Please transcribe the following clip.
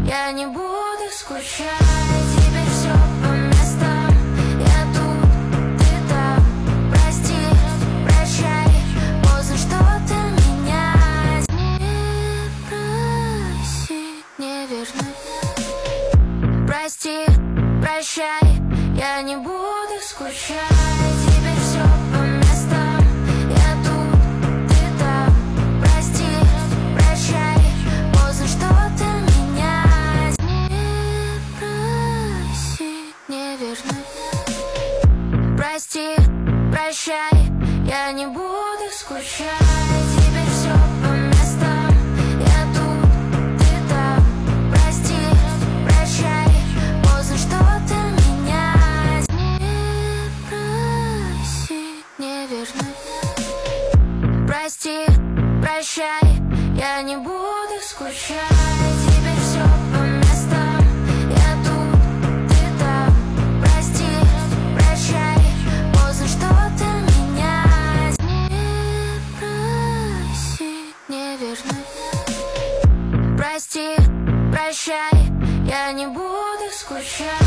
я не буду скучать. Теперь все по местам, я тут, ты там. Прости, прощай, поздно что-то менять. Не проси, не вернуть. Прости, прощай, я не буду скучать. Теперь все по местам, я тут, ты там. Прости, прощай, поздно что-то менять. Не проси, не вернуть. Прости, прощай, я не буду скучать. Теперь все по местам, я тут, ты там. Прости, прощай, поздно что-то менять. Не проси, не вернуть. Прости, прощай, я не буду скучать. Теперь все по местам, я тут, ты там. Прости, прощай, поздно что-то менять. Не проси, не вернуть. Прости, прощай, я не буду скучать.